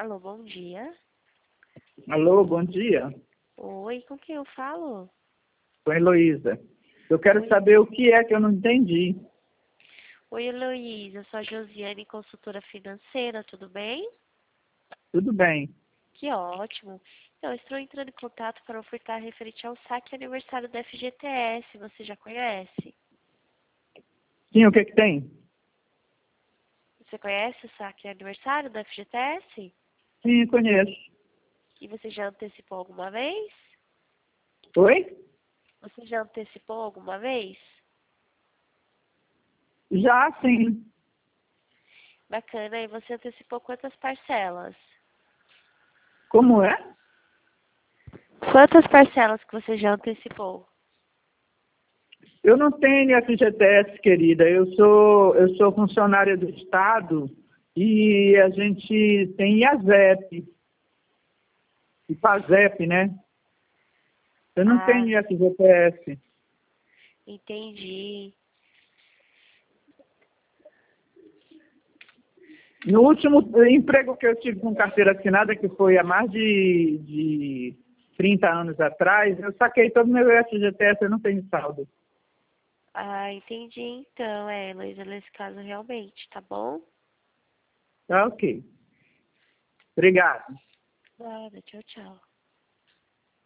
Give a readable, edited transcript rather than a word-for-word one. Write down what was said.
Alô, bom dia. Alô, bom dia. Oi, com quem eu falo? Com a Heloísa. Eu quero Oi. saber o que é que eu não entendi. Oi, Heloísa, eu sou a Josiane, consultora financeira, tudo bem? Tudo bem. Que ótimo. Então, eu estou entrando em contato para ofertar referente ao saque aniversário da FGTS, você já conhece? Sim, o que que tem? Você conhece o saque aniversário da FGTS? Sim, conheço. E você já antecipou alguma vez? Oi? Você já antecipou alguma vez? Já, sim. Bacana, e você antecipou quantas parcelas? Como é? Quantas parcelas que você já antecipou? Eu não tenho FGTS, querida. Eu sou funcionária do Estado e a gente tem IASEP e PASEP, né? Eu não Ah, tenho FGTS. entendi. No último emprego que eu tive com carteira assinada, que foi há mais de 30 anos atrás, eu saquei todo o meu FGTS, eu não tenho saldo. Ah, entendi então, Heloísa, nesse caso realmente, tá bom? Tá ok. Obrigado. Nada, tchau, tchau.